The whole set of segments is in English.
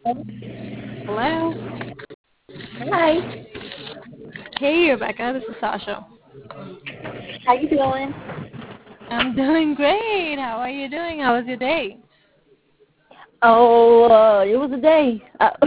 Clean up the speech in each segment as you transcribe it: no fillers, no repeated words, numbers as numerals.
Hello. Hi. Hey, Rebecca. This is Sasha. How you doing? I'm doing great. How are you doing? How was your day? Oh, it was a day.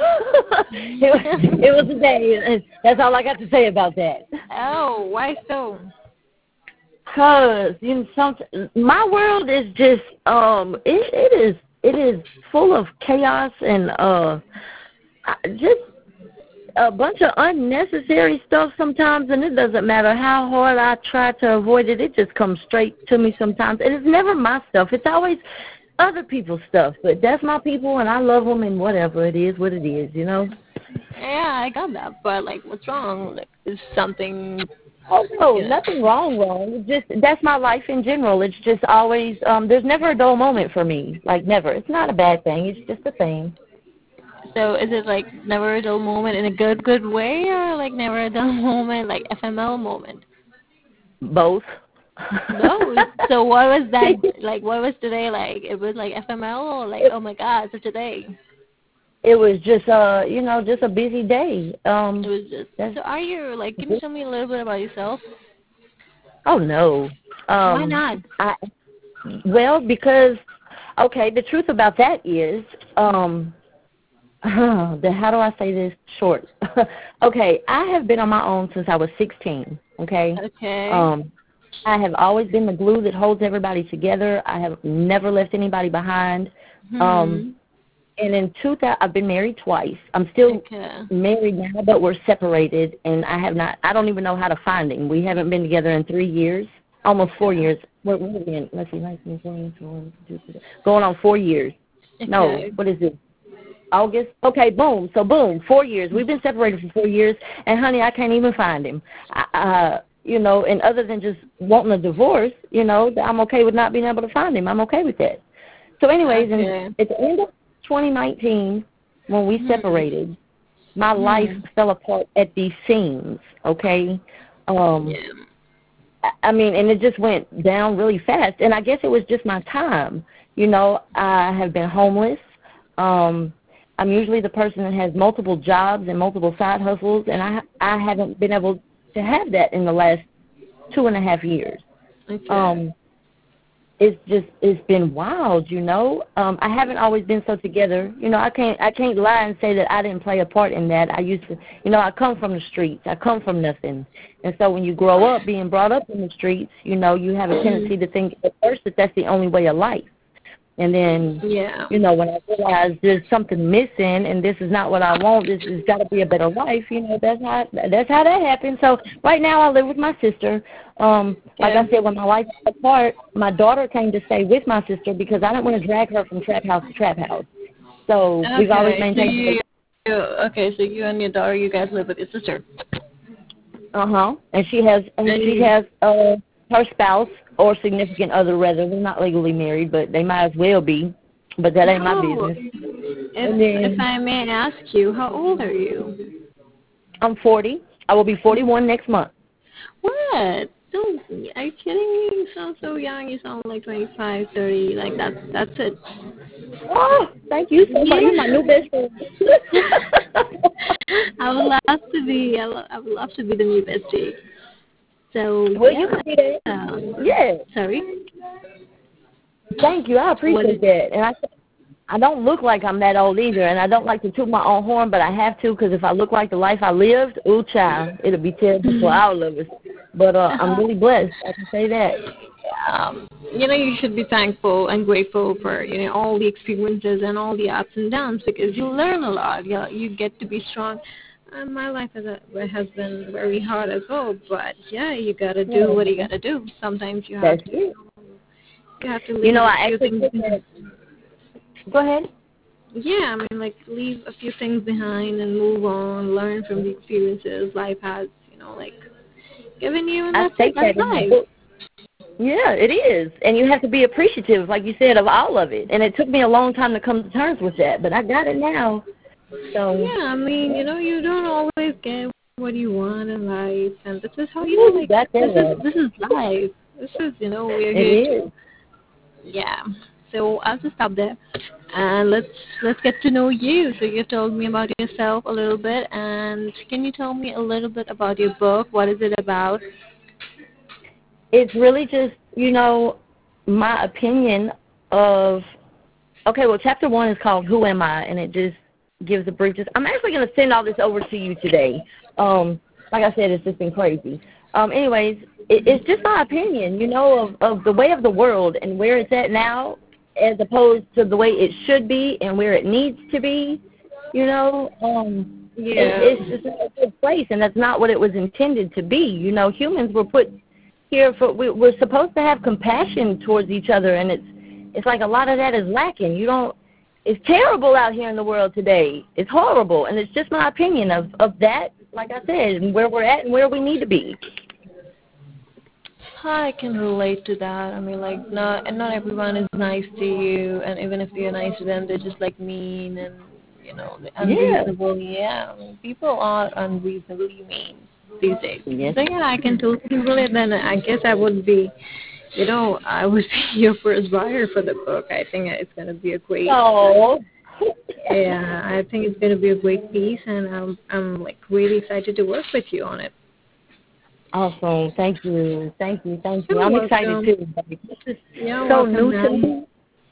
It was a day. And that's all I got to say about that. Oh, why so? Cause my world is just it is full of chaos and just a bunch of unnecessary stuff sometimes, and it doesn't matter how hard I try to avoid it. It just comes straight to me sometimes, and it's never my stuff. It's always other people's stuff. But that's my people, and I love them, and whatever it is, what it is, you know. Yeah, I got that. But like, what's wrong? Like, is something, Oh no, you know? nothing wrong. It's just that's my life in general. It's just always there's never a dull moment for me. Like never. It's not a bad thing. It's just a thing. So is it like never a dull moment in a good way, or like never a dull moment, like FML moment? Both. Both. So what was that like? What was today like? It was like FML or like, it, oh my God, such a day. it was just just a busy day. It was just. That's So are you like? Can you tell me a little bit about yourself? oh no. Why not? I well because okay, the truth about that is how do I say this short? Okay, I have been on my own since I was 16. Okay, Okay. um, I have always been the glue that holds everybody together. I have never left anybody behind. Um, Hmm. and in 2000, I've been married twice. I'm still Okay. married now, but we're separated, and I have not. I don't even know how to find him. We haven't been together in 3 years, almost 4 years. We're in, let's see, 19, 20, 21, 22, going on 4 years. No, Okay. what is it? August. Okay, boom. So boom, 4 years. We've been separated for 4 years, and honey, I can't even find him. And other than just wanting a divorce, I'm okay with not being able to find him. I'm okay with that. So, anyways, Okay. at the end of 2019, when we Hmm. separated, my life Hmm. fell apart at the seams. Okay. Um, Yeah. I mean, and it just went down really fast. And I guess it was just my time. I have been homeless. Um, I'm usually the person that has multiple jobs and multiple side hustles, and I haven't been able to have that in the last 2.5 years. Okay. Um, it's been wild. I haven't always been so together. I can't lie and say that I didn't play a part in that. I used to, I come from the streets. I come from nothing. And so when you grow up being brought up in the streets, you have a Hmm. tendency to think at first that that's the only way of life. And then, Yeah. when I realized there's something missing and this is not what I want, this has got to be a better life, that's how that happened. So right now I live with my sister. Like Okay. I said, when my life fell apart, my daughter came to stay with my sister because I didn't want to drag her from trap house to trap house. So we've always Okay. So maintained. you and your daughter, you guys live with your sister. And she has her spouse or significant other, rather. They're not legally married, but they might as well be. But that ain't my How, business. And if then I may ask you, how old are you? I'm 40. I will be 41 next month. What? Don't, are you kidding me? You sound so young. You sound like 25, 30. Like that's it. Oh, thank you so much. You're my new best friend. Yeah. I would love to be. I would love to be the new bestie. So Well, you yeah. could be that. Yeah. Sorry. Thank you. I What appreciate did? that. And I don't look like I'm that old either, and I don't like to toot my own horn, but I have to because if I look like the life I lived, ooh, child, it'll be terrible for all of us. But I'm really blessed. I can say that. You should be thankful and grateful for all the experiences and all the ups and downs because you learn a lot. You get to be strong. My life has been very hard as well, but yeah, you gotta do what you Yeah, gotta do. Sometimes that's it. you have to leave a I few actually things took behind. that. Go ahead. Yeah, I mean, like leave a few things behind and move on. Learn from the experiences life has, like given you, and I that's it. state That's that in my life. book. Yeah, it is. And you have to be appreciative, like you said, of all of it. And it took me a long time to come to terms with that, but I got it now. So, Yeah, I mean, you don't always get what you want in life, and this is how woo, you like got that this is right. this is life. This is we're It here to is. yeah. So I'll just stop there, and let's get to know you. So you told me about yourself a little bit, and can you tell me a little bit about your book? What is it about? It's really just, my opinion of, okay, well, chapter 1 is called Who Am I? And it just gives a brief, I'm actually going to send all this over to you today. Like I said, it's just been crazy. Anyways, it's just my opinion, of the way of the world and where it's at now as opposed to the way it should be and where it needs to be, it's just not a good place, and that's not what it was intended to be. Humans were put here we're supposed to have compassion towards each other, and it's like a lot of that is lacking. It's terrible out here in the world today. It's horrible, and it's just my opinion of that, like I said, and where we're at and where we need to be. I can relate to that. I mean, like, not everyone is nice to you, and even if you're nice to them, they're just like mean and unreasonable. Yeah, I mean, people are unreasonably mean these days. Yes. So yeah, I can totally relate. Then I guess I would be, I would be your first buyer for the book. I think it's gonna be a great. Oh. Yeah, I think it's gonna be a great piece, and I'm like really excited to work with you on it. Awesome. Thank you. You're I'm welcome. excited too. This is You're so welcome, new to man. me.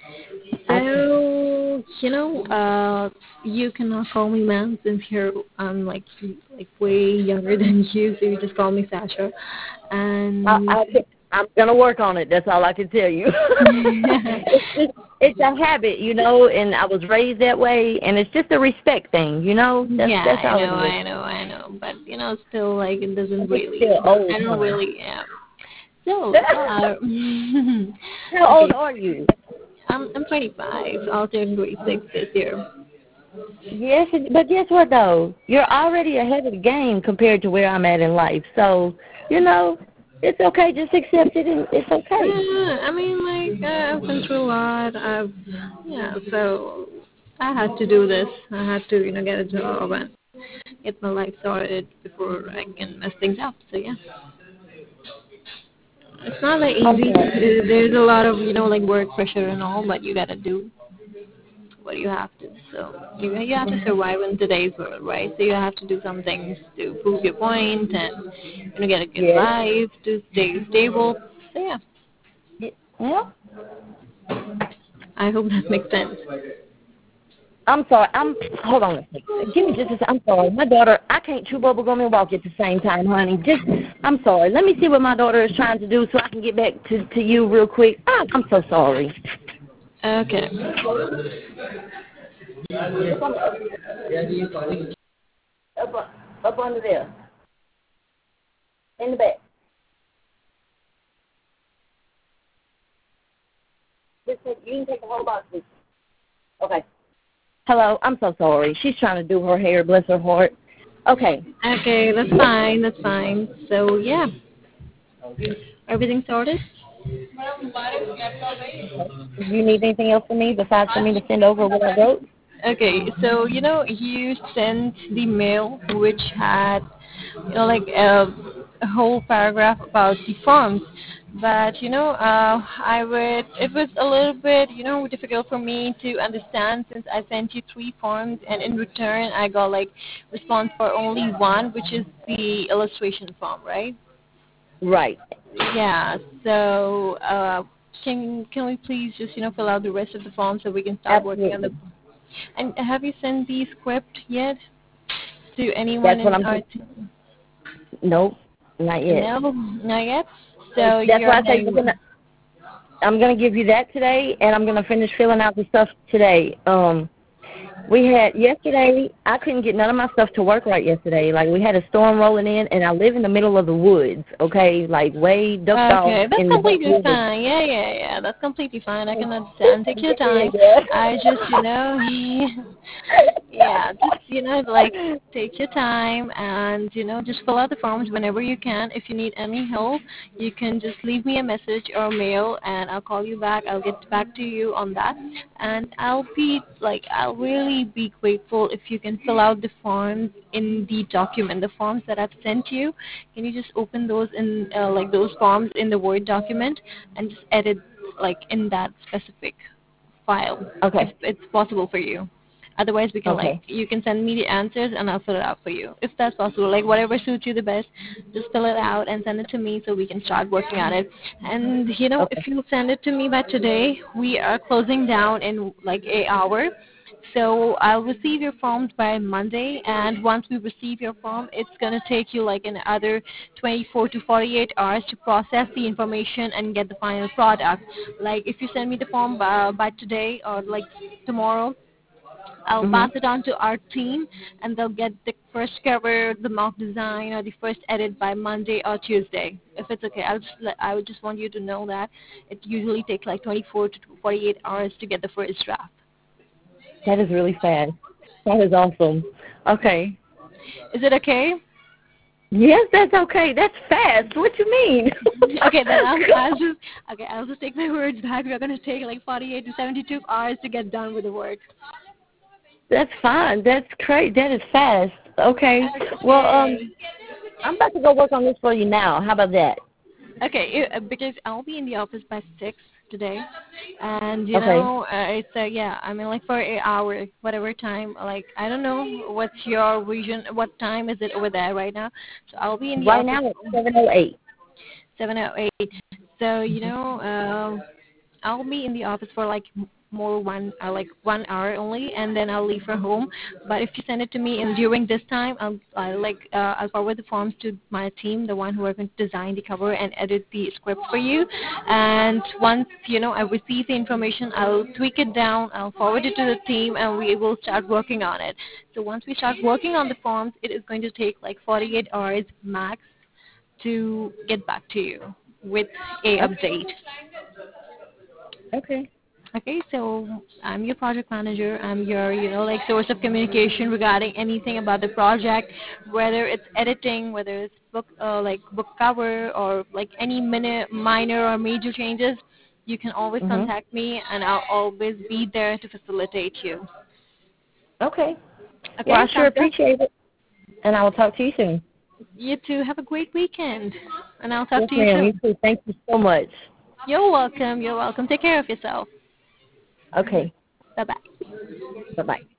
So, you cannot call me ma'am since I'm like way younger than you, so you just call me Sasha. And I'm going to work on it. That's all I can tell you. It's a habit, and I was raised that way, and it's just a respect thing, That's all I know. But, still, like, it doesn't really, old, I don't really, yeah. So, how old are you? I'm 25. I'll turn 26 this year. Yes, but guess what, though? You're already ahead of the game compared to where I'm at in life. So, it's okay. Just accept it, and it's okay. Yeah, I mean, like, I've been through a lot. So I had to do this. I had to, get a job and get my life started before I can mess things up. So, yeah. It's not that easy. Okay. There's a lot of, like, work pressure and all, but you got to do what you have to. So you have to survive in today's world, right? So you have to do some things to prove your point and get a good life, to stay stable. So yeah. Yeah. I hope that makes sense. I'm sorry. Hold on a second. Give me just a second. I'm sorry. My daughter, I can't chew bubble gum and walk at the same time, honey. I'm sorry. Let me see what my daughter is trying to do so I can get back to you real quick. I'm so sorry. Okay. Up under there. In the back. You can take the whole box with you. Okay. Hello, I'm so sorry. She's trying to do her hair, bless her heart. Okay. Okay, that's fine. So, yeah. Everything sorted? Do you need anything else from me besides for me to send over what I wrote? Okay, so, you sent the mail which had, like a whole paragraph about the forms. But, it was a little bit, difficult for me to understand since I sent you 3 forms and in return I got like response for only one, which is the illustration form, right? Right. Yeah, so can we please just, fill out the rest of the form so we can start working on the... And have you sent the script yet to anyone in our team? Nope, not yet. No, not yet. So that's why I say I'm gonna give you that today, and I'm gonna finish filling out the stuff today. We had yesterday. I couldn't get none of my stuff to work right yesterday. Like we had a storm rolling in, and I live in the middle of the woods. Okay, like way ducked off. Okay, that's completely fine. Yeah. That's completely fine. I can understand. Take your time. I just, just like take your time and just fill out the forms whenever you can. If you need any help, you can just leave me a message or mail, and I'll call you back. I'll get back to you on that, and I'll really be grateful if you can fill out the forms in the document, the forms that I've sent you. Can you just open those in those forms in the Word document and just edit like in that specific file, if Okay. it's possible for you. Otherwise, we can Okay. you can send me the answers and I'll fill it out for you. If that's possible, like whatever suits you the best, just fill it out and send it to me so we can start working on it. And Okay. if you send it to me by today, we are closing down in like an hour. So I'll receive your forms by Monday, and once we receive your form, it's gonna take you like another 24 to 48 hours to process the information and get the final product. Like if you send me the form by today or like tomorrow, I'll pass Mhm. it on to our team, and they'll get the first cover, the mock design, or the first edit by Monday or Tuesday. If it's okay, I would just want you to know that it usually takes like 24 to 48 hours to get the first draft. That is really fast. That is awesome. Okay. Is it okay? Yes, that's okay. That's fast. What you mean? Okay, then I'll just take my words back. We're gonna take like 48 to 72 hours to get done with the work. That's fine. That's great. That is fast. Okay. Well, Okay. I'm about to go work on this for you now. How about that? Okay, because I'll be in the office by 6 today, and Okay. it's yeah. I mean, like for an hour, whatever time. Like I don't know what's your vision. What time is it over there right now? So I'll be in the Right office now it's 7:08. 7 or 8. So I'll be in the office for like more like 1 hour only, and then I'll leave for home. But if you send it to me and during this time, I'll forward the forms to my team, the one who are going to design the cover and edit the script for you. And once I receive the information, I'll tweak it down, I'll forward it to the team, and we will start working on it. So once we start working on the forms, it is going to take like 48 hours max to get back to you with a Okay. update. Okay. Okay, so I'm your project manager. I'm your, source of communication regarding anything about the project, whether it's editing, whether it's book cover, or like any minor or major changes. You can always Mhm. contact me, and I'll always be there to facilitate you. Okay. Well, Okay, I sure sounds good. appreciate it, and I will talk to you soon. You too. Have a great weekend, and I'll talk Yes, to you ma'am. You soon. too. Thank you so much. You're welcome. You're welcome. Take care of yourself. Okay. Bye bye. Bye bye.